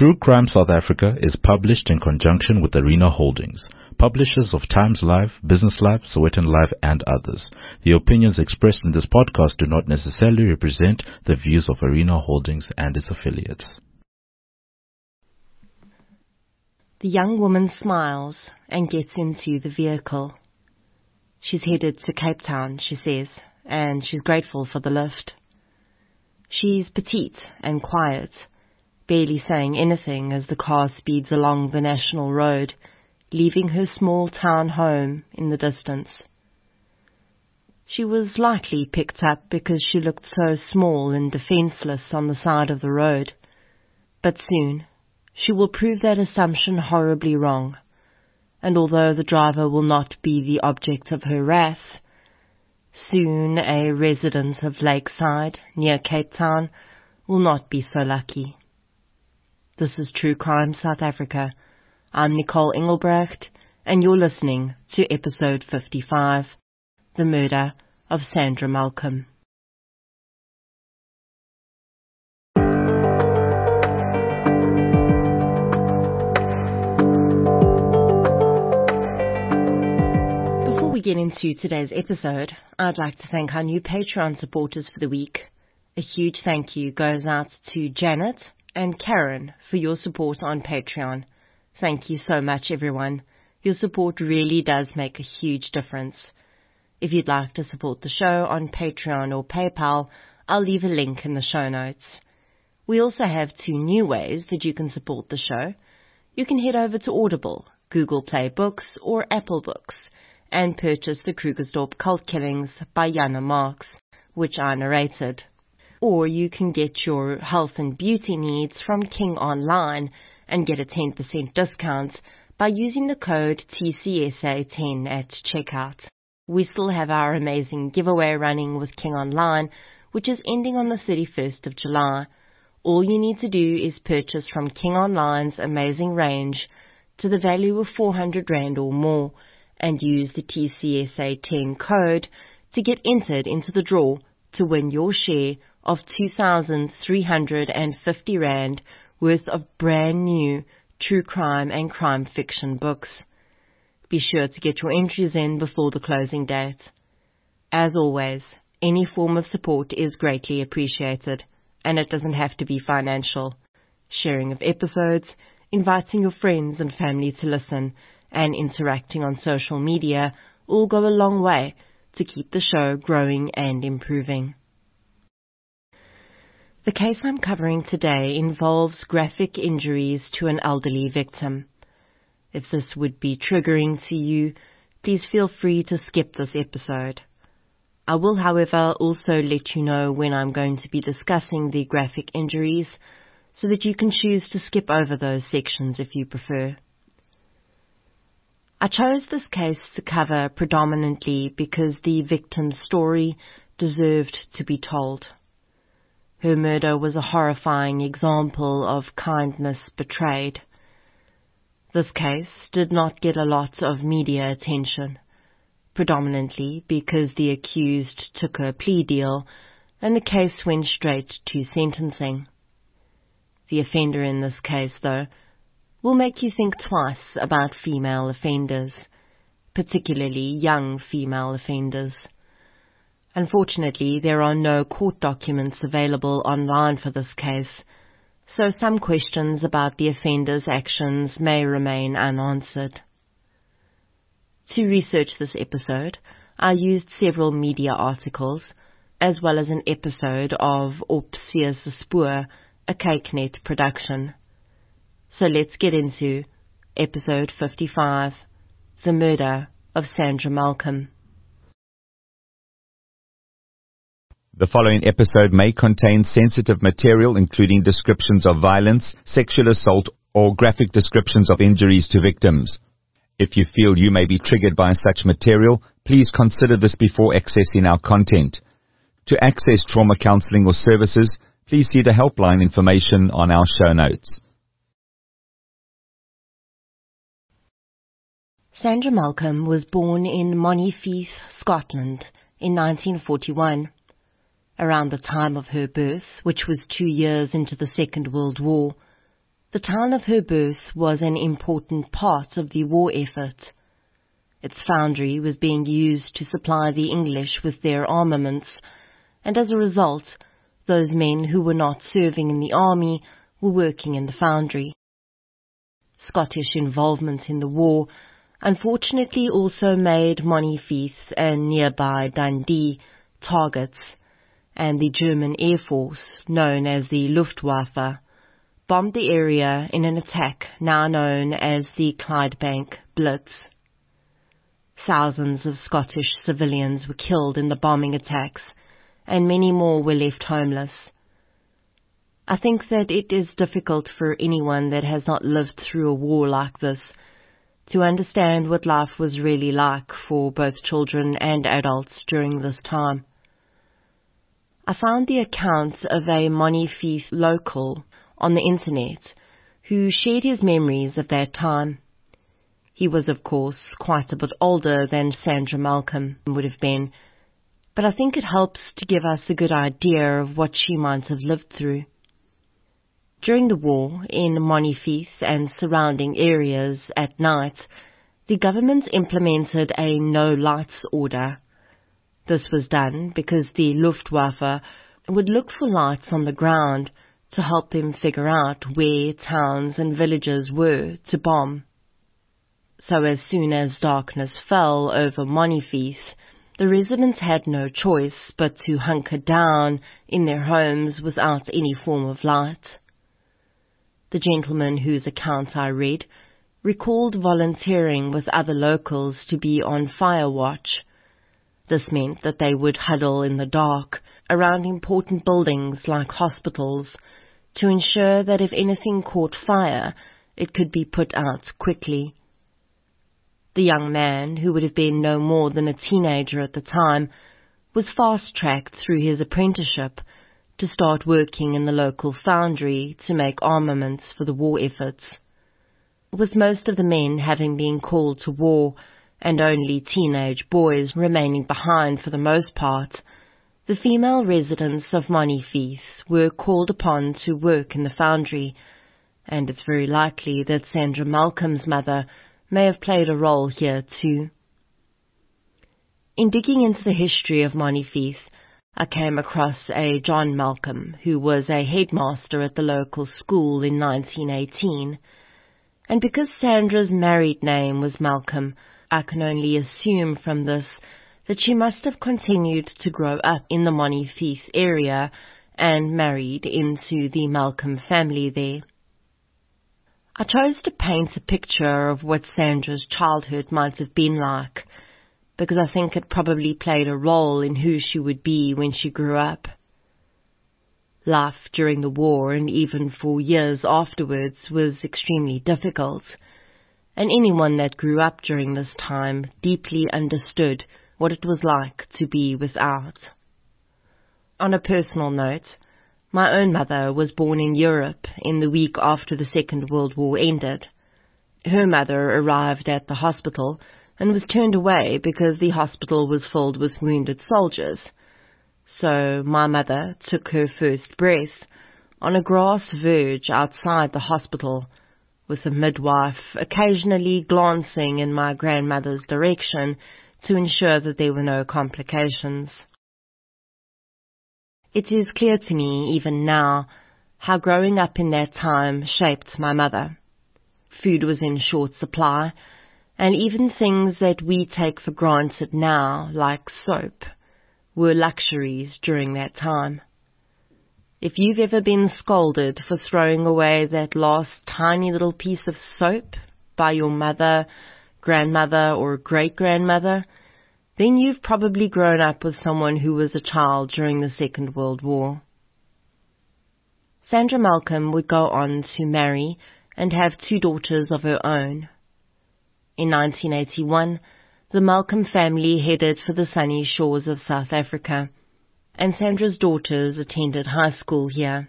True Crime South Africa is published in conjunction with Arena Holdings, publishers of Times Live, Business Live, Sowetan Live, and others. The opinions expressed in this podcast do not necessarily represent the views of Arena Holdings and its affiliates. The young woman smiles and gets into the vehicle. She's headed to Cape Town, she says, and she's grateful for the lift. She's petite and quiet, barely saying anything as the car speeds along the national road, leaving her small town home in the distance. She was likely picked up because she looked so small and defenseless on the side of the road. But soon, she will prove that assumption horribly wrong, and although the driver will not be the object of her wrath, soon a resident of Lakeside, near Cape Town, will not be so lucky. This is True Crime South Africa. I'm Nicole Engelbrecht, and you're listening to episode 55, The Murder of Sandra Malcolm. Before we get into today's episode, I'd like to thank our new Patreon supporters for the week. A huge thank you goes out to Janet and Karen for your support on Patreon. Thank you so much, everyone. Your support really does make a huge difference. If you'd like to support the show on Patreon or PayPal, I'll leave a link in the show notes. We also have 2 new ways that you can support the show. You can head over to Audible, Google Play Books, or Apple Books, and purchase The Krugersdorp Cult Killings by Jana Marx, which I narrated. Or you can get your health and beauty needs from King Online and get a 10% discount by using the code TCSA10 at checkout. We still have our amazing giveaway running with King Online, which is ending on the 31st of July. All you need to do is purchase from King Online's amazing range to the value of 400 Rand or more and use the TCSA10 code to get entered into the draw to win your share of 2,350 Rand worth of brand new true crime and crime fiction books. Be sure to get your entries in before the closing date. As always, any form of support is greatly appreciated, and it doesn't have to be financial. Sharing of episodes, inviting your friends and family to listen, and interacting on social media all go a long way to keep the show growing and improving. The case I'm covering today involves graphic injuries to an elderly victim. If this would be triggering to you, please feel free to skip this episode. I will, however, also let you know when I'm going to be discussing the graphic injuries so that you can choose to skip over those sections if you prefer. I chose this case to cover predominantly because the victim's story deserved to be told. Her murder was a horrifying example of kindness betrayed. This case did not get a lot of media attention, predominantly because the accused took a plea deal and the case went straight to sentencing. The offender in this case, though, will make you think twice about female offenders, particularly young female offenders. Unfortunately, there are no court documents available online for this case, so some questions about the offender's actions may remain unanswered. To research this episode, I used several media articles, as well as an episode of Opsies Spoor, a Kykenet production. So let's get into episode 55, The Murder of Sandra Malcolm. The following episode may contain sensitive material including descriptions of violence, sexual assault, or graphic descriptions of injuries to victims. If you feel you may be triggered by such material, please consider this before accessing our content. To access trauma counseling or services, please see the helpline information on our show notes. Sandra Malcolm was born in Monifieth, Scotland, in 1941. Around the time of her birth, which was 2 years into the Second World War, The town of her birth was an important part of the war effort. Its foundry was being used to supply the English with their armaments, and as a result, those men who were not serving in the army were working in the foundry. Scottish involvement in the war unfortunately also made Monifieth and nearby Dundee targets, and the German Air Force, known as the Luftwaffe, bombed the area in an attack now known as the Clydebank Blitz. Thousands of Scottish civilians were killed in the bombing attacks, and many more were left homeless. I think that it is difficult for anyone that has not lived through a war like this to understand what life was really like for both children and adults during this time. I found the account of a Monifieth local on the internet who shared his memories of that time. He was, of course, quite a bit older than Sandra Malcolm would have been, but I think it helps to give us a good idea of what she might have lived through. During the war, in Monifieth and surrounding areas at night, the government implemented a no-lights order. This was done because the Luftwaffe would look for lights on the ground to help them figure out where towns and villages were to bomb. So as soon as darkness fell over Monifieth, the residents had no choice but to hunker down in their homes without any form of light. The gentleman whose account I read recalled volunteering with other locals to be on fire watch. This meant that they would huddle in the dark around important buildings like hospitals to ensure that if anything caught fire, it could be put out quickly. The young man, who would have been no more than a teenager at the time, was fast-tracked through his apprenticeship to start working in the local foundry to make armaments for the war efforts. With most of the men having been called to war and only teenage boys remaining behind for the most part, the female residents of Monifieth were called upon to work in the foundry, and it's very likely that Sandra Malcolm's mother may have played a role here too. In digging into the history of Monifieth, I came across a John Malcolm, who was a headmaster at the local school in 1918, and because Sandra's married name was Malcolm, I can only assume from this that she must have continued to grow up in the Monifieth area and married into the Malcolm family there. I chose to paint a picture of what Sandra's childhood might have been like, because I think it probably played a role in who she would be when she grew up. Life during the war and even for years afterwards was extremely difficult, and anyone that grew up during this time deeply understood what it was like to be without. On a personal note, my own mother was born in Europe in the week after the Second World War ended. Her mother arrived at the hospital and was turned away because the hospital was filled with wounded soldiers. So my mother took her first breath on a grass verge outside the hospital, with the midwife occasionally glancing in my grandmother's direction to ensure that there were no complications. It is clear to me, even now, how growing up in that time shaped my mother. Food was in short supply, and even things that we take for granted now, like soap, were luxuries during that time. If you've ever been scolded for throwing away that last tiny little piece of soap by your mother, grandmother, or great-grandmother, then you've probably grown up with someone who was a child during the Second World War. Sandra Malcolm would go on to marry and have 2 daughters of her own. In 1981, the Malcolm family headed for the sunny shores of South Africa, and Sandra's daughters attended high school here.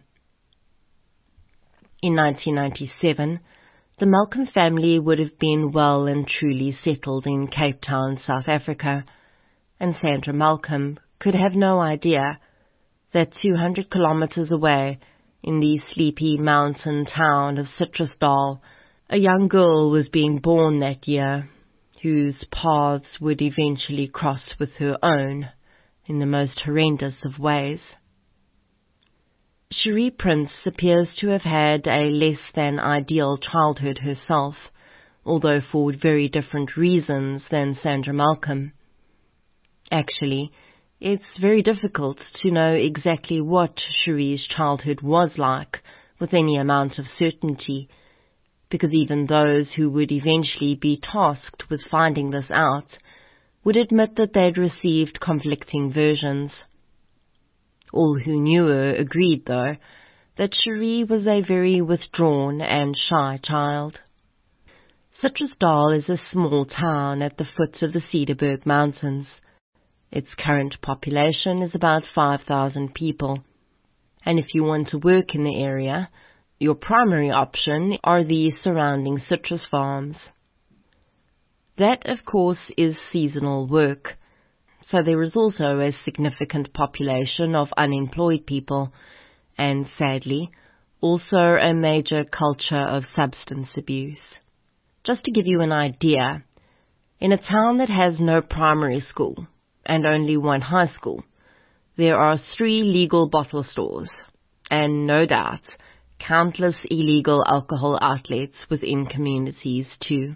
In 1997, the Malcolm family would have been well and truly settled in Cape Town, South Africa, and Sandra Malcolm could have no idea that 200 kilometers away, In the sleepy mountain town of Citrusdal, a young girl was being born that year, whose paths would eventually cross with her own in the most horrendous of ways. Cherie Prince appears to have had a less than ideal childhood herself, although for very different reasons than Sandra Malcolm. Actually, it's very difficult to know exactly what Cherie's childhood was like with any amount of certainty, because even those who would eventually be tasked with finding this out would admit that they'd received conflicting versions. All who knew her agreed, though, that Cherie was a very withdrawn and shy child. Citrusdal is a small town at the foot of the Cederberg Mountains. Its current population is about 5,000 people, and if you want to work in the area, your primary option are the surrounding citrus farms. That, of course, is seasonal work, so there is also a significant population of unemployed people, and sadly, also a major culture of substance abuse. Just to give you an idea, in a town that has no primary school and only one high school, there are 3 legal bottle stores, and no doubt, countless illegal alcohol outlets within communities too.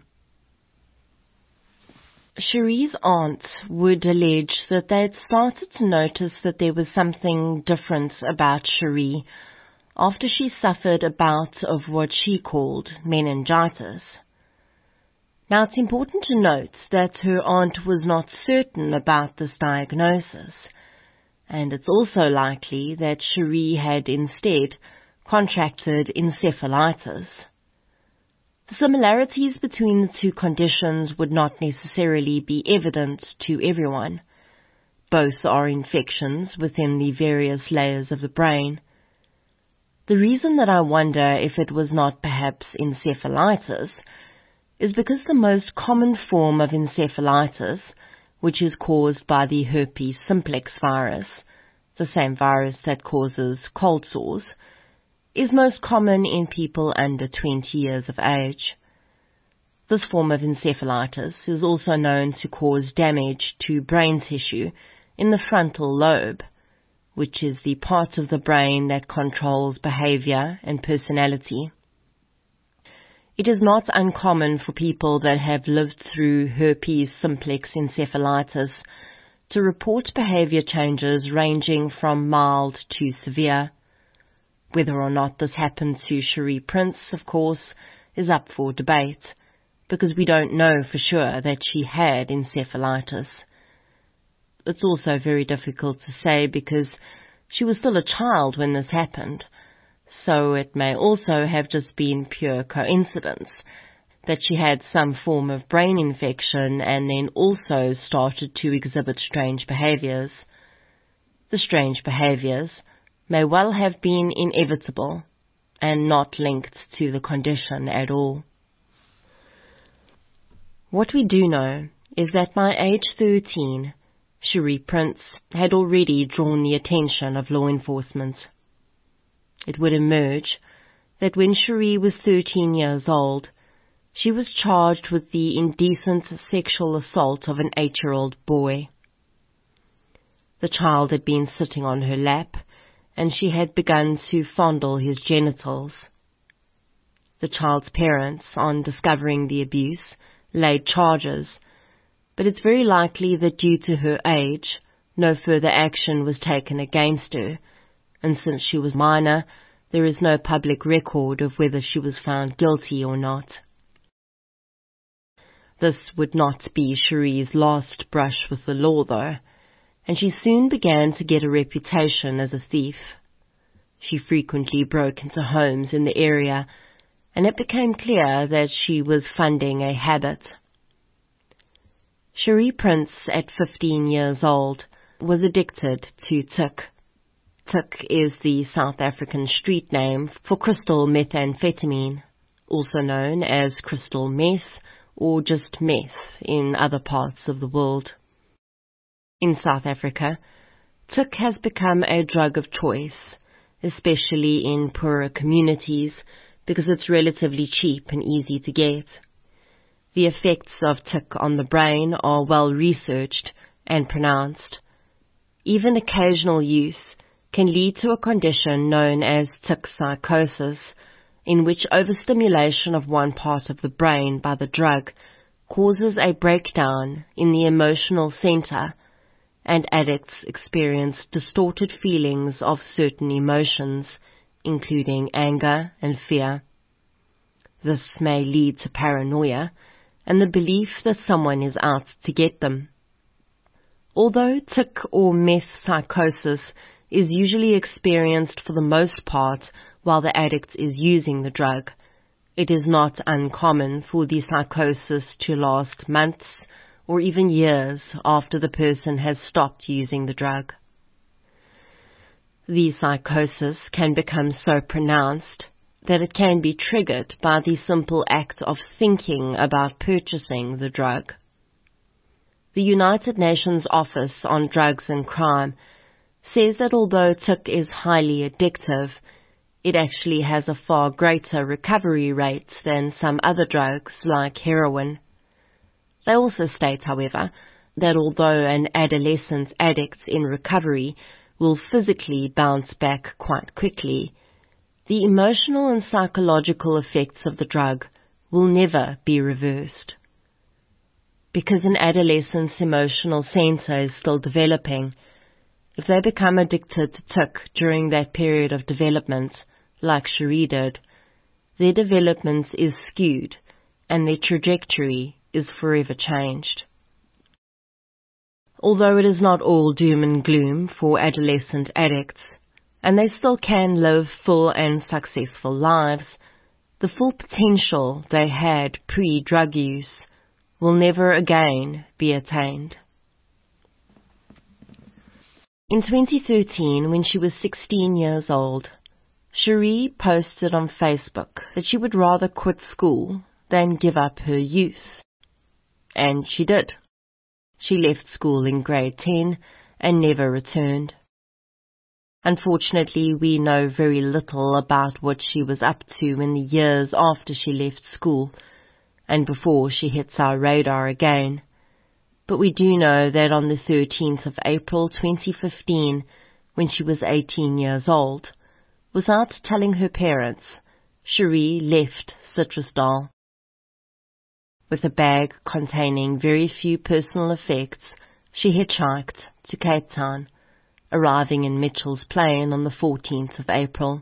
Cherie's aunt would allege that they had started to notice that there was something different about Cherie after she suffered a bout of what she called meningitis. Now, it's important to note that her aunt was not certain about this diagnosis, and it's also likely that Cherie had instead contracted encephalitis. The similarities between the two conditions would not necessarily be evident to everyone. Both are infections within the various layers of the brain. The reason that I wonder if it was not perhaps encephalitis is because the most common form of encephalitis, which is caused by the herpes simplex virus, the same virus that causes cold sores, is most common in people under 20 years of age. This form of encephalitis is also known to cause damage to brain tissue in the frontal lobe, which is the part of the brain that controls behavior and personality. It is not uncommon for people that have lived through herpes simplex encephalitis to report behavior changes ranging from mild to severe. Whether or not this happened to Cherie Prince, of course, is up for debate, because we don't know for sure that she had encephalitis. It's also very difficult to say because she was still a child when this happened, so it may also have just been pure coincidence that she had some form of brain infection and then also started to exhibit strange behaviors. The strange behaviors may well have been inevitable and not linked to the condition at all. What we do know is that by age 13, Cherie Prince had already drawn the attention of law enforcement. It would emerge that when Cherie was 13 years old, she was charged with the indecent sexual assault of an 8-year-old boy. The child had been sitting on her lap, and she had begun to fondle his genitals. The child's parents, on discovering the abuse, laid charges, but it's very likely that due to her age, no further action was taken against her, and since she was minor, there is no public record of whether she was found guilty or not. This would not be Cherie's last brush with the law, though, and she soon began to get a reputation as a thief. She frequently broke into homes in the area, and it became clear that she was funding a habit. Cherie Prince, at 15 years old, was addicted to tik. Tik is the South African street name for crystal methamphetamine, also known as crystal meth or just meth in other parts of the world. In South Africa, tik has become a drug of choice, especially in poorer communities, because it's relatively cheap and easy to get. The effects of tic on the brain are well researched and pronounced. Even occasional use can lead to a condition known as tic psychosis, in which overstimulation of one part of the brain by the drug causes a breakdown in the emotional center, and addicts experience distorted feelings of certain emotions, including anger and fear. This may lead to paranoia and the belief that someone is out to get them. Although tic or meth psychosis is usually experienced for the most part while the addict is using the drug, it is not uncommon for the psychosis to last months or even years after the person has stopped using the drug. The psychosis can become so pronounced that it can be triggered by the simple act of thinking about purchasing the drug. The United Nations Office on Drugs and Crime says that although tic is highly addictive, it actually has a far greater recovery rate than some other drugs like heroin. They also state, however, that although an adolescent addict in recovery will physically bounce back quite quickly, the emotional and psychological effects of the drug will never be reversed. Because an adolescent's emotional center is still developing, if they become addicted to tic during that period of development, like Cherie did, their development is skewed and their trajectory is forever changed. Although it is not all doom and gloom for adolescent addicts, and they still can live full and successful lives, the full potential they had pre-drug use will never again be attained. In 2013, when she was 16 years old, Cherie posted on Facebook that she would rather quit school than give up her youth. And she did. She left school in grade 10 and never returned. Unfortunately, we know very little about what she was up to in the years after she left school and before she hits our radar again. But we do know that on the 13th of April 2015, when she was 18 years old, without telling her parents, Cherie left Citrusdal. With a bag containing very few personal effects, she hitchhiked to Cape Town, arriving in Mitchell's Plain on the 14th of April.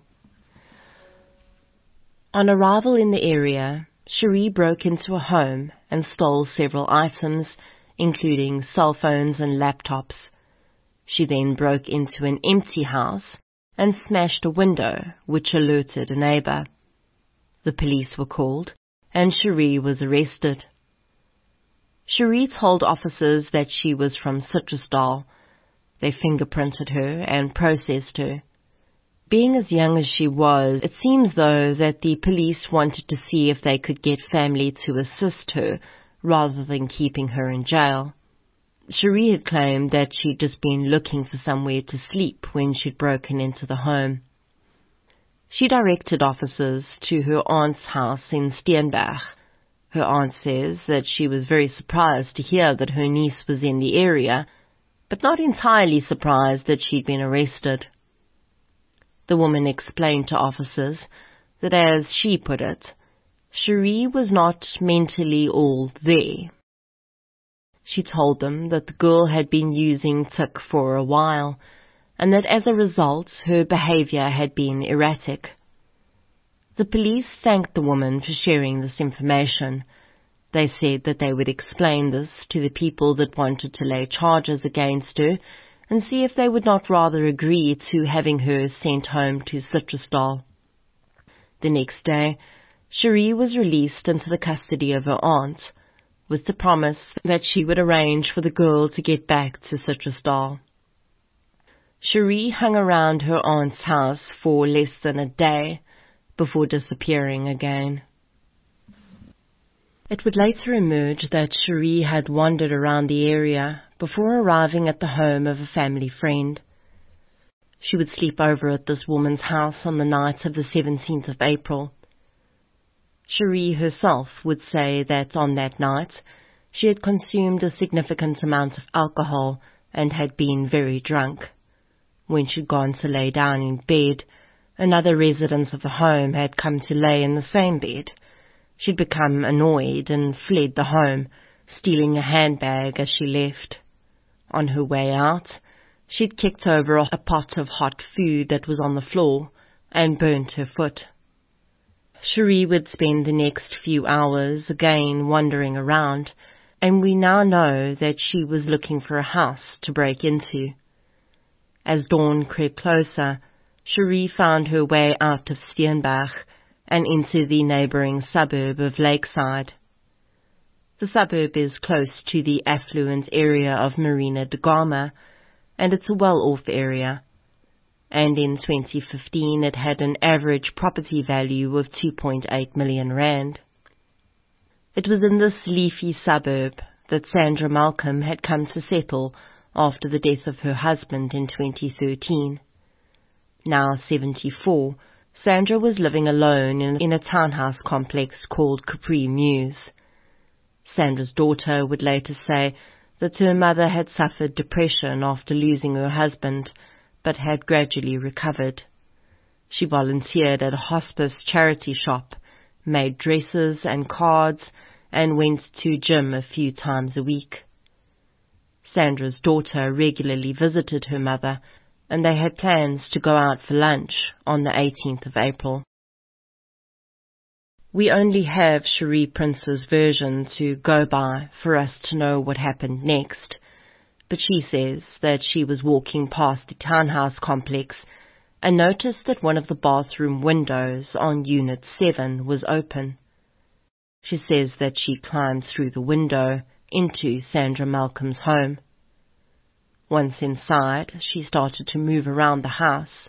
On arrival in the area, Cherie broke into a home and stole several items, including cell phones and laptops. She then broke into an empty house and smashed a window, which alerted a neighbor. The police were called, and Cherie was arrested. Cherie told officers that she was from Citrusdal. They fingerprinted her and processed her. Being as young as she was, it seems though that the police wanted to see if they could get family to assist her rather than keeping her in jail. Cherie had claimed that she'd just been looking for somewhere to sleep when she'd broken into the home. She directed officers to her aunt's house in Steenberg. Her aunt says that she was very surprised to hear that her niece was in the area, but not entirely surprised that she'd been arrested. The woman explained to officers that, as she put it, Cherie was not mentally all there. She told them that the girl had been using tic for a while, and that as a result her behavior had been erratic. The police thanked the woman for sharing this information. They said that they would explain this to the people that wanted to lay charges against her and see if they would not rather agree to having her sent home to Citrusdal. The next day, Cherie was released into the custody of her aunt, with the promise that she would arrange for the girl to get back to Citrusdal. Cherie hung around her aunt's house for less than a day before disappearing again. It would later emerge that Cherie had wandered around the area before arriving at the home of a family friend. She would sleep over at this woman's house on the night of the 17th of April. Cherie herself would say that on that night she had consumed a significant amount of alcohol and had been very drunk. When she'd gone to lay down in bed, another resident of the home had come to lay in the same bed. She'd become annoyed and fled the home, stealing a handbag as she left. On her way out, she'd kicked over a pot of hot food that was on the floor and burnt her foot. Cherie would spend the next few hours again wandering around, and we now know that she was looking for a house to break into. As dawn crept closer, Cherie found her way out of Steenberg and into the neighbouring suburb of Lakeside. The suburb is close to the affluent area of Marina de Gama, and it's a well-off area. And in 2015 it had an average property value of 2.8 million rand. It was in this leafy suburb that Sandra Malcolm had come to settle after the death of her husband in 2013. Now 74, Sandra was living alone in a townhouse complex called Capri Mews. Sandra's daughter would later say that her mother had suffered depression after losing her husband, but had gradually recovered. She volunteered at a hospice charity shop, made dresses and cards, and went to gym a few times a week. Sandra's daughter regularly visited her mother, and they had plans to go out for lunch on the 18th of April. We only have Cherie Prince's version to go by for us to know what happened next, but she says that she was walking past the townhouse complex and noticed that one of the bathroom windows on Unit 7 was open. She says that she climbed through the window into Sandra Malcolm's home. Once inside, she started to move around the house.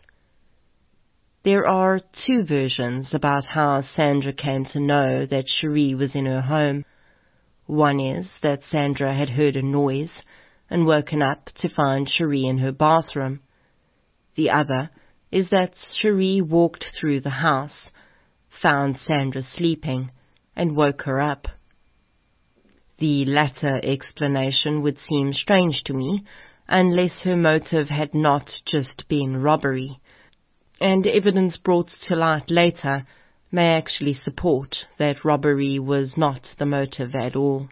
There are two versions about how Sandra came to know that Cherie was in her home. One is that Sandra had heard a noise and woken up to find Cherie in her bathroom. The other is that Cherie walked through the house, found Sandra sleeping, and woke her up. The latter explanation would seem strange to me, unless her motive had not just been robbery, and evidence brought to light later may actually support that robbery was not the motive at all.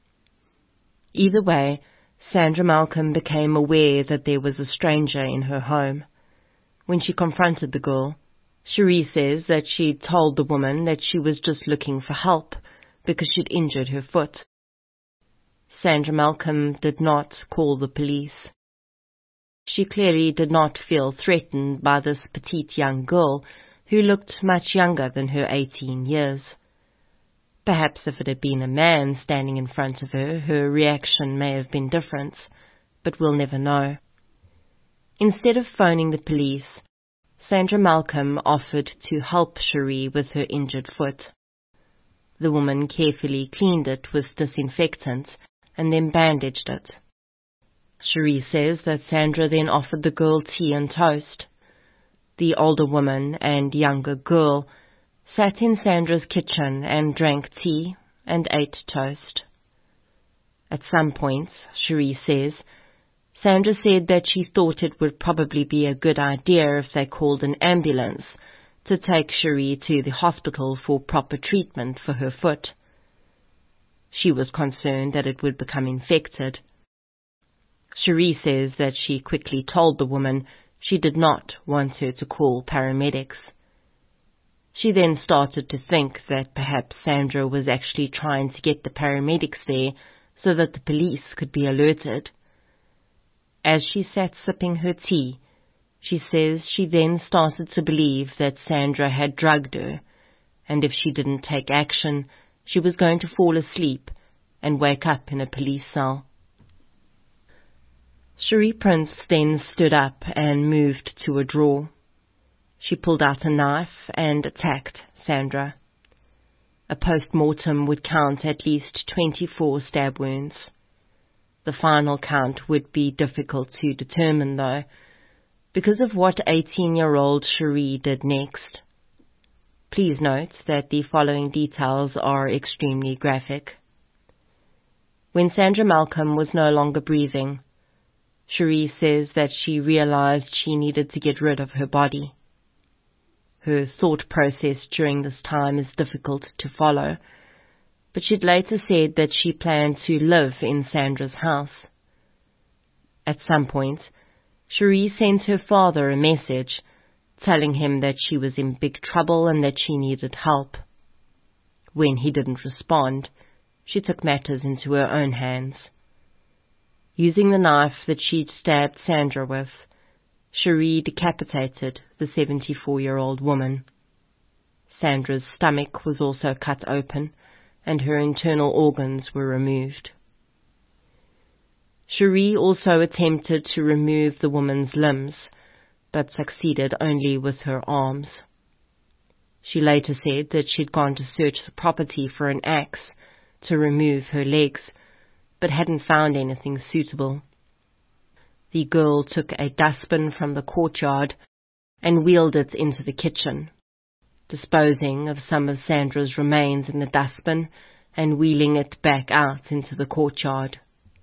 Either way, Sandra Malcolm became aware that there was a stranger in her home. When she confronted the girl, Cherie says that she'd told the woman that she was just looking for help because she'd injured her foot. Sandra Malcolm did not call the police. She clearly did not feel threatened by this petite young girl who looked much younger than her 18 years. Perhaps if it had been a man standing in front of her, her reaction may have been different, but we'll never know. Instead of phoning the police, Sandra Malcolm offered to help Cherie with her injured foot. The woman carefully cleaned it with disinfectant and then bandaged it. Cherie says that Sandra then offered the girl tea and toast. The older woman and younger girl sat in Sandra's kitchen and drank tea and ate toast. At some point, Cherie says, Sandra said that she thought it would probably be a good idea if they called an ambulance to take Cherie to the hospital for proper treatment for her foot. She was concerned that it would become infected. Cherie says that she quickly told the woman she did not want her to call paramedics. She then started to think that perhaps Sandra was actually trying to get the paramedics there so that the police could be alerted. As she sat sipping her tea, she says she then started to believe that Sandra had drugged her, and if she didn't take action, she was going to fall asleep and wake up in a police cell. Cherie Prince then stood up and moved to a drawer. She pulled out a knife and attacked Sandra. A post-mortem would count at least 24 stab wounds. The final count would be difficult to determine though. because of what 18-year-old Cherie did next. Please note that the following details are extremely graphic. When Sandra Malcolm was no longer breathing, Cherie says that she realized she needed to get rid of her body. Her thought process during this time is difficult to follow, but she'd later said that she planned to live in Sandra's house. At some point, Cherie sent her father a message telling him that she was in big trouble and that she needed help. When he didn't respond, she took matters into her own hands. Using the knife that she'd stabbed Sandra with, Cherie decapitated the 74-year-old woman. Sandra's stomach was also cut open, and her internal organs were removed. Cherie also attempted to remove the woman's limbs, but succeeded only with her arms. She later said that she'd gone to search the property for an axe to remove her legs, but hadn't found anything suitable. The girl took a dustbin from the courtyard and wheeled it into the kitchen, disposing of some of Sandra's remains in the dustbin and wheeling it back out into the courtyard.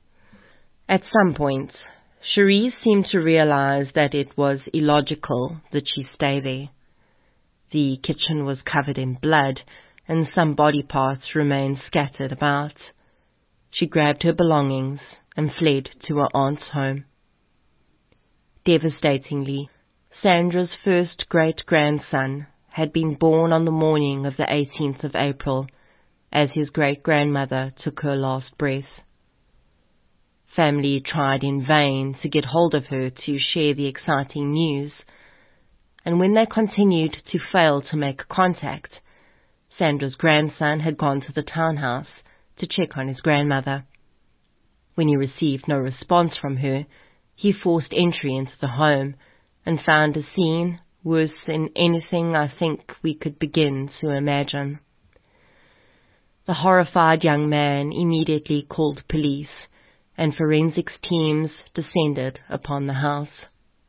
At some point, Cherie seemed to realize that it was illogical that she stay there. The kitchen was covered in blood, and some body parts remained scattered about. She grabbed her belongings and fled to her aunt's home. Devastatingly, Sandra's first great-grandson had been born on the morning of the 18th of April, as his great-grandmother took her last breath. Family tried in vain to get hold of her to share the exciting news, and when they continued to fail to make contact, Sandra's grandson had gone to the townhouse to check on his grandmother. When he received no response from her, he forced entry into the home and found a scene worse than anything I think we could begin to imagine. The horrified young man immediately called police, and forensics teams descended upon the house.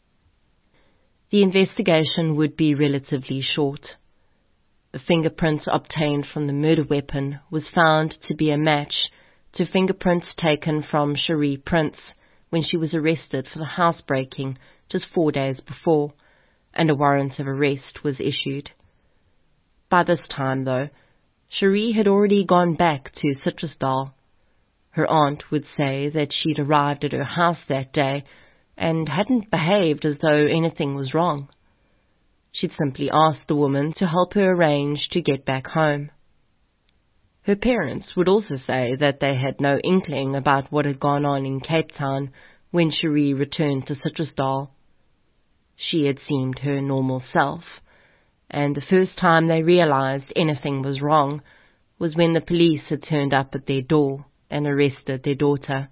The investigation would be relatively short. The fingerprints obtained from the murder weapon was found to be a match to fingerprints taken from Cherie Prince when she was arrested for the housebreaking just 4 days before, and a warrant of arrest was issued. By this time, though, Cherie had already gone back to Citrusdal. Her aunt would say that she'd arrived at her house that day and hadn't behaved as though anything was wrong. She'd simply asked the woman to help her arrange to get back home. Her parents would also say that they had no inkling about what had gone on in Cape Town when Cherie returned to Citrusdal. She had seemed her normal self, and the first time they realized anything was wrong was when the police had turned up at their door and arrested their daughter.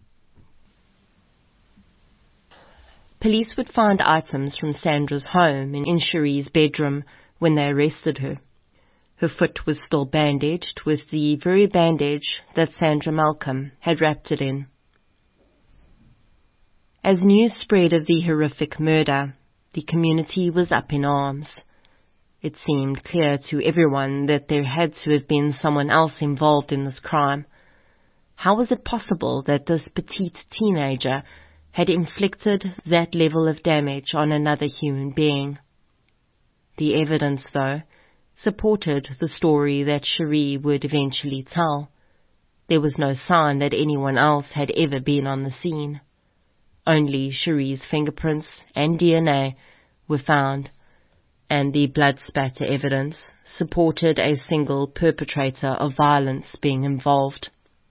Police would find items from Sandra's home in Cherie's bedroom when they arrested her. Her foot was still bandaged with the very bandage that Sandra Malcolm had wrapped it in. As news spread of the horrific murder, the community was up in arms. It seemed clear to everyone that there had to have been someone else involved in this crime. How was it possible that this petite teenager had inflicted that level of damage on another human being? The evidence, though, supported the story that Cherie would eventually tell. There was no sign that anyone else had ever been on the scene. Only Cherie's fingerprints and DNA were found, and the blood spatter evidence supported a single perpetrator of violence being involved.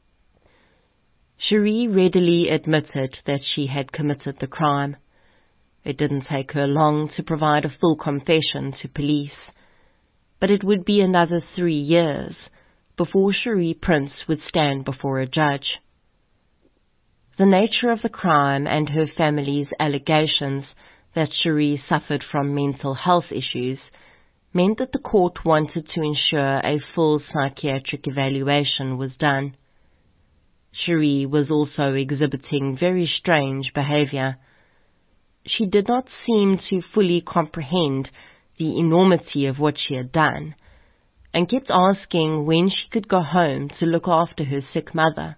Cherie readily admitted that she had committed the crime. It didn't take her long to provide a full confession to police, but it would be another 3 years before Cherie Prince would stand before a judge. The nature of the crime and her family's allegations that Cherie suffered from mental health issues meant that the court wanted to ensure a full psychiatric evaluation was done. Cherie was also exhibiting very strange behavior. she did not seem to fully comprehend the enormity of what she had done, and kept asking when she could go home to look after her sick mother.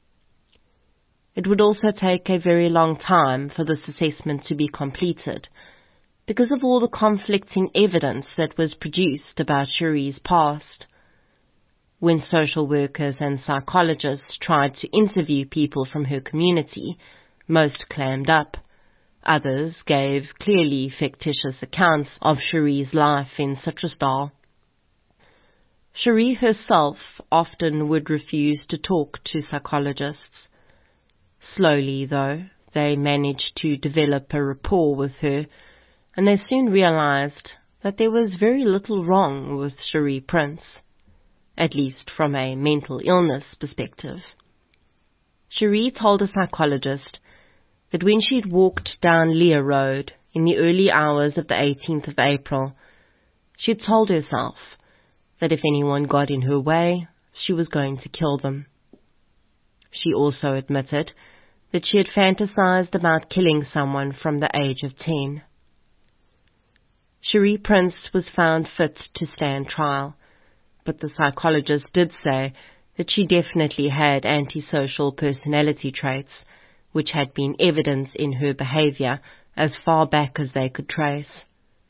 It would also take a very long time for this assessment to be completed, because of all the conflicting evidence that was produced about Cherie's past. When social workers and psychologists tried to interview people from her community, most clammed up. Others gave clearly fictitious accounts of Cherie's life in Citrusdal. Cherie herself often would refuse to talk to psychologists. Slowly, though, they managed to develop a rapport with her, and they soon realized that there was very little wrong with Cherie Prince, at least from a mental illness perspective. Cherie told a psychologist that when she had walked down Leah Road in the early hours of the 18th of April, she had told herself that if anyone got in her way, she was going to kill them. She also admitted that she had fantasized about killing someone from the age of 10. Cherie Prince was found fit to stand trial, but the psychologist did say that she definitely had antisocial personality traits, which had been evident in her behavior as far back as they could trace.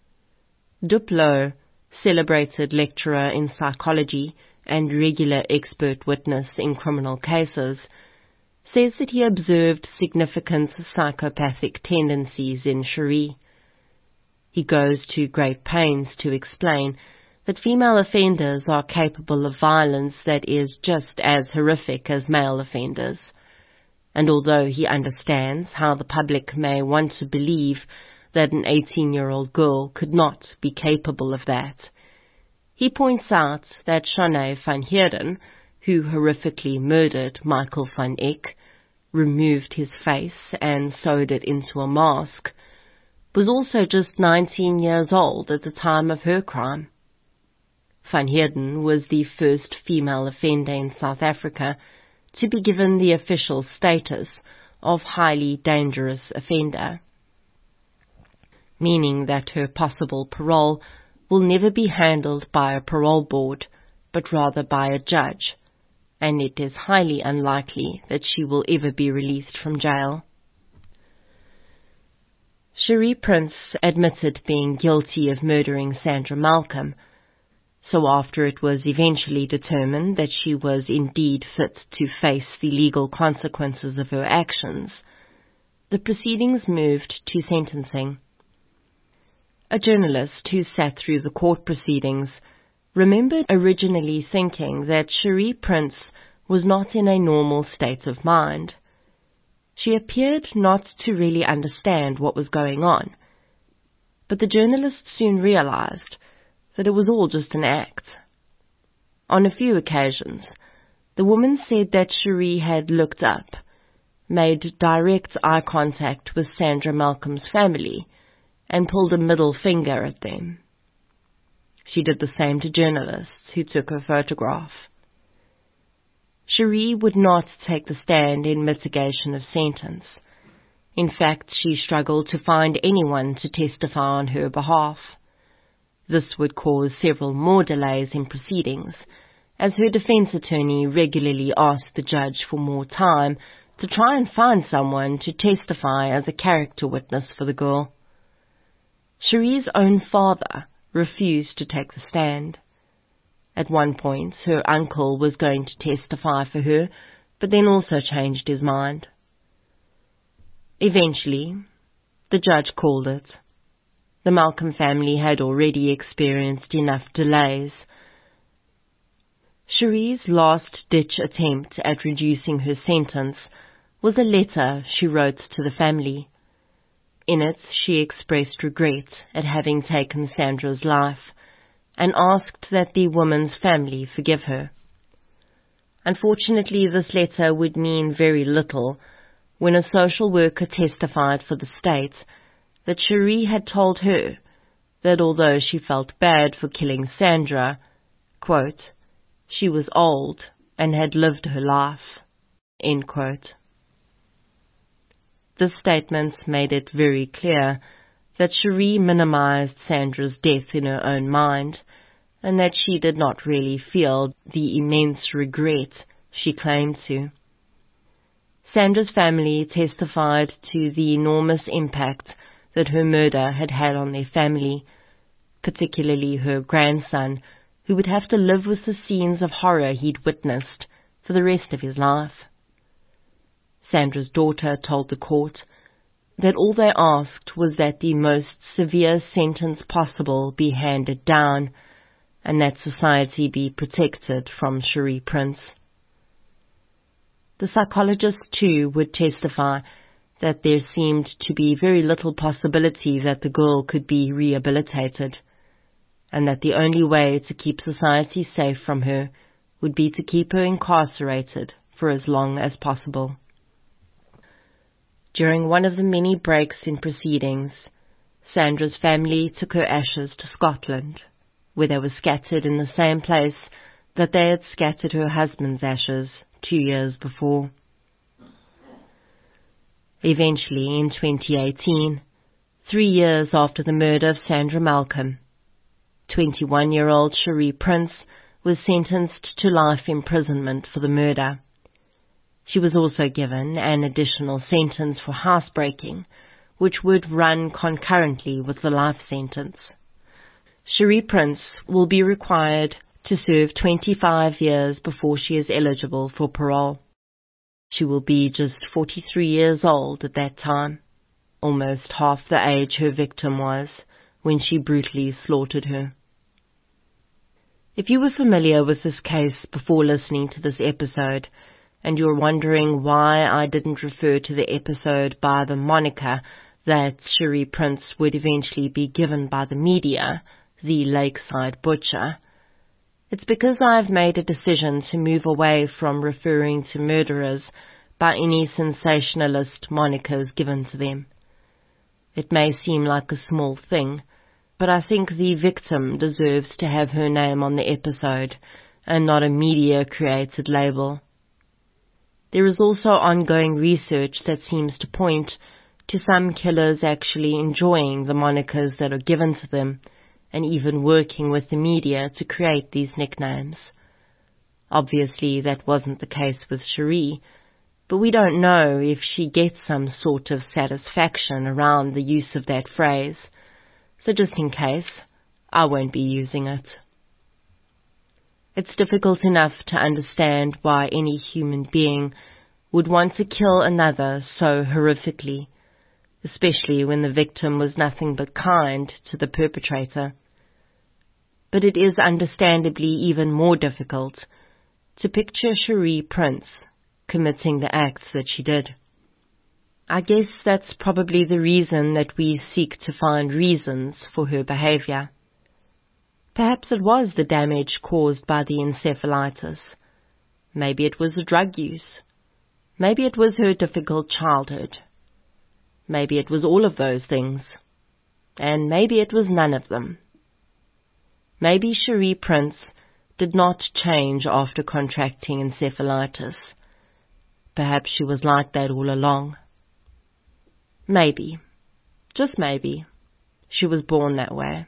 Duplo, celebrated lecturer in psychology and regular expert witness in criminal cases, says that he observed significant psychopathic tendencies in Cherie. He goes to great pains to explain that female offenders are capable of violence that is just as horrific as male offenders. And although he understands how the public may want to believe that an 18-year-old girl could not be capable of that, he points out that Shanae van Heerden, who horrifically murdered Michael van Eck, removed his face and sewed it into a mask, was also just 19 years old at the time of her crime. Van Heerden was the first female offender in South Africa to be given the official status of highly dangerous offender, meaning that her possible parole will never be handled by a parole board, but rather by a judge, and it is highly unlikely that she will ever be released from jail. Cherie Prince admitted being guilty of murdering Sandra Malcolm, so after it was eventually determined that she was indeed fit to face the legal consequences of her actions, the proceedings moved to sentencing. A journalist who sat through the court proceedings remembered originally thinking that Cherie Prince was not in a normal state of mind. She appeared not to really understand what was going on, but the journalist soon realized that it was all just an act. On a few occasions, the woman said that Cherie had looked up, made direct eye contact with Sandra Malcolm's family, and pulled a middle finger at them. She did the same to journalists who took her photograph. Cherie would not take the stand in mitigation of sentence. In fact, she struggled to find anyone to testify on her behalf. This would cause several more delays in proceedings, as her defense attorney regularly asked the judge for more time to try and find someone to testify as a character witness for the girl. Cherie's own father refused to take the stand. At one point, her uncle was going to testify for her, but then also changed his mind. Eventually, the judge called it. The Malcolm family had already experienced enough delays. Cherie's last-ditch attempt at reducing her sentence was a letter she wrote to the family. In it, she expressed regret at having taken Sandra's life and asked that the woman's family forgive her. Unfortunately, this letter would mean very little when a social worker testified for the state that Cherie had told her that although she felt bad for killing Sandra, quote, she was old and had lived her life, end quote. This statement made it very clear that Cherie minimized Sandra's death in her own mind, and that she did not really feel the immense regret she claimed to. Sandra's family testified to the enormous impact that her murder had had on their family, particularly her grandson, who would have to live with the scenes of horror he'd witnessed for the rest of his life. Sandra's daughter told the court that all they asked was that the most severe sentence possible be handed down, and that society be protected from Cherie Prince. The psychologist, too, would testify that there seemed to be very little possibility that the girl could be rehabilitated, and that the only way to keep society safe from her would be to keep her incarcerated for as long as possible. During one of the many breaks in proceedings, Sandra's family took her ashes to Scotland, where they were scattered in the same place that they had scattered her husband's ashes 2 years before. Eventually, in 2018, 3 years after the murder of Sandra Malcolm, 21-year-old Cherie Prince was sentenced to life imprisonment for the murder. She was also given an additional sentence for housebreaking, which would run concurrently with the life sentence. Cherie Prince will be required to serve 25 years before she is eligible for parole. She will be just 43 years old at that time, almost half the age her victim was when she brutally slaughtered her. If you were familiar with this case before listening to this episode, and you're wondering why I didn't refer to the episode by the moniker that Cherie Prince would eventually be given by the media, the Lakeside Butcher, it's because I've made a decision to move away from referring to murderers by any sensationalist monikers given to them. It may seem like a small thing, but I think the victim deserves to have her name on the episode and not a media-created label. There is also ongoing research that seems to point to some killers actually enjoying the monikers that are given to them, and even working with the media to create these nicknames. Obviously, that wasn't the case with Cherie, but we don't know if she gets some sort of satisfaction around the use of that phrase, so just in case, I won't be using it. It's difficult enough to understand why any human being would want to kill another so horrifically, especially when the victim was nothing but kind to the perpetrator. But it is understandably even more difficult to picture Cherie Prince committing the acts that she did. I guess that's probably the reason that we seek to find reasons for her behavior. Perhaps it was the damage caused by the encephalitis. Maybe it was the drug use. Maybe it was her difficult childhood. Maybe it was all of those things. And maybe it was none of them. Maybe Cherie Prince did not change after contracting encephalitis. Perhaps she was like that all along. Maybe, just maybe, she was born that way.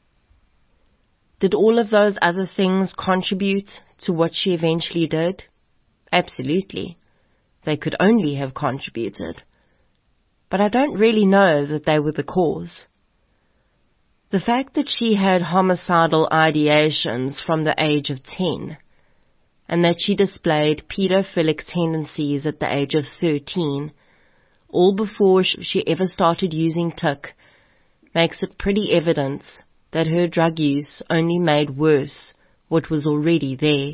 Did all of those other things contribute to what she eventually did? Absolutely. They could only have contributed. But I don't really know that they were the cause. The fact that she had homicidal ideations from the age of 10, and that she displayed pedophilic tendencies at the age of 13, all before she ever started using TIC, makes it pretty evident that her drug use only made worse what was already there.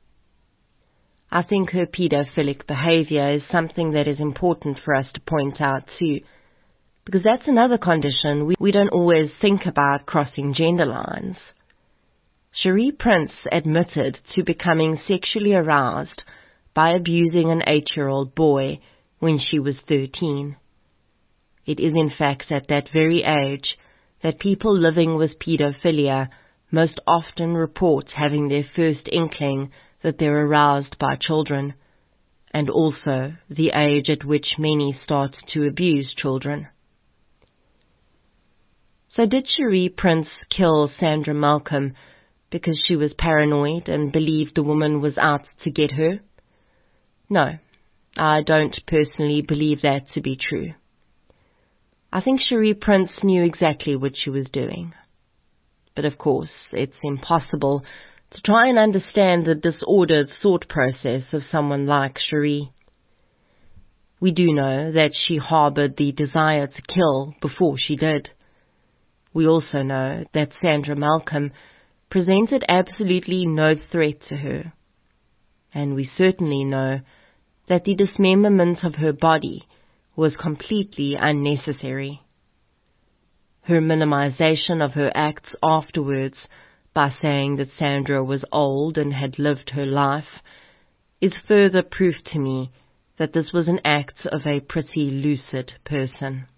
I think her pedophilic behavior is something that is important for us to point out too, because that's another condition we don't always think about crossing gender lines. Cherie Prince admitted to becoming sexually aroused by abusing an 8-year-old boy when she was 13. It is in fact at that very age that people living with pedophilia most often report having their first inkling that they're aroused by children, and also the age at which many start to abuse children. So did Cherie Prince kill Sandra Malcolm because she was paranoid and believed the woman was out to get her? No, I don't personally believe that to be true. I think Cherie Prince knew exactly what she was doing. But of course, it's impossible to try and understand the disordered thought process of someone like Cherie. We do know that she harbored the desire to kill before she did. We also know that Sandra Malcolm presented absolutely no threat to her. And we certainly know that the dismemberment of her body was completely unnecessary. Her minimization of her acts afterwards by saying that Sandra was old and had lived her life is further proof to me that this was an act of a pretty lucid person.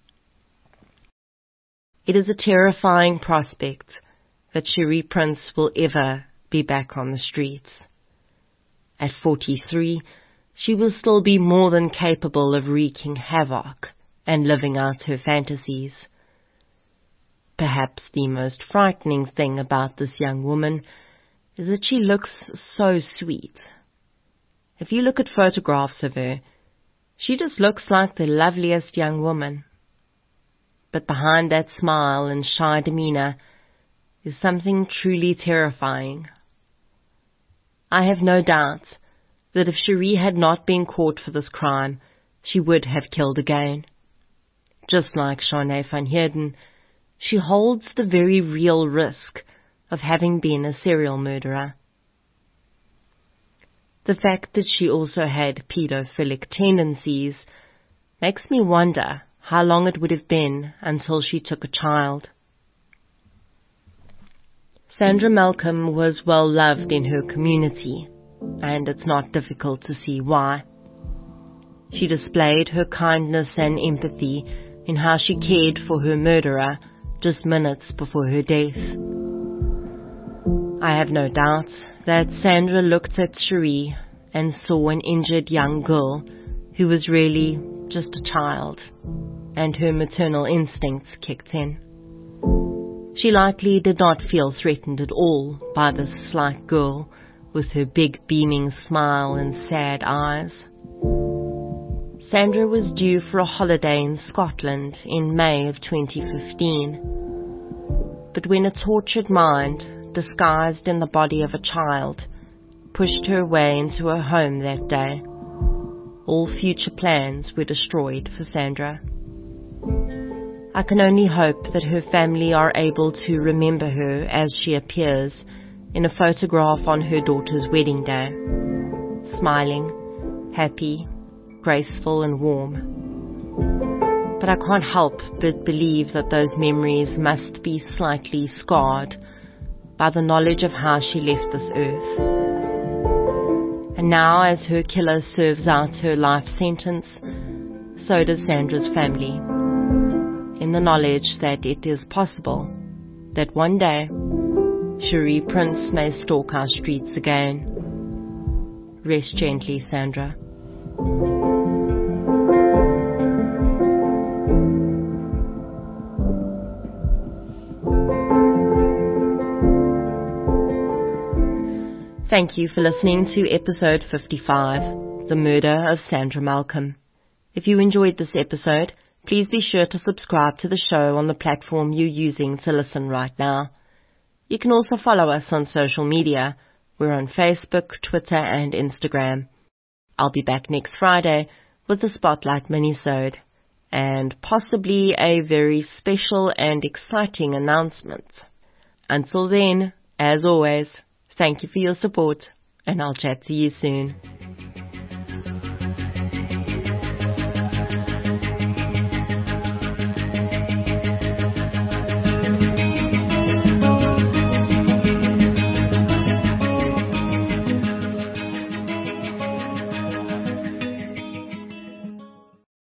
It is a terrifying prospect that Cherie Prince will ever be back on the streets. At 43, she will still be more than capable of wreaking havoc and living out her fantasies. Perhaps the most frightening thing about this young woman is that she looks so sweet. If you look at photographs of her, she just looks like the loveliest young woman. But behind that smile and shy demeanor is something truly terrifying. I have no doubt that if Cherie had not been caught for this crime, she would have killed again. Just like Sharnae van Heerden, she holds the very real risk of having been a serial murderer. The fact that she also had pedophilic tendencies makes me wonder how long it would have been until she took a child. Sandra Malcolm was well loved in her community, and it's not difficult to see why. She displayed her kindness and empathy in how she cared for her murderer just minutes before her death. I have no doubt that Sandra looked at Cherie and saw an injured young girl who was really just a child, and her maternal instincts kicked in. She likely did not feel threatened at all by this slight girl with her big beaming smile and sad eyes. Sandra was due for a holiday in Scotland in May of 2015. But when a tortured mind, disguised in the body of a child, pushed her way into her home that day, all future plans were destroyed for Sandra. I can only hope that her family are able to remember her as she appears in a photograph on her daughter's wedding day, smiling, happy, graceful and warm. But I can't help but believe that those memories must be slightly scarred by the knowledge of how she left this earth. And now, as her killer serves out her life sentence, so does Sandra's family, in the knowledge that it is possible that one day Cherie Prince may stalk our streets again. Rest gently, Sandra. Thank you for listening to episode 55, The Murder of Sandra Malcolm. If you enjoyed this episode, please be sure to subscribe to the show on the platform you're using to listen right now. You can also follow us on social media. We're on Facebook, Twitter and Instagram. I'll be back next Friday with a Spotlight minisode and possibly a very special and exciting announcement. Until then, as always, thank you for your support, and I'll chat to you soon.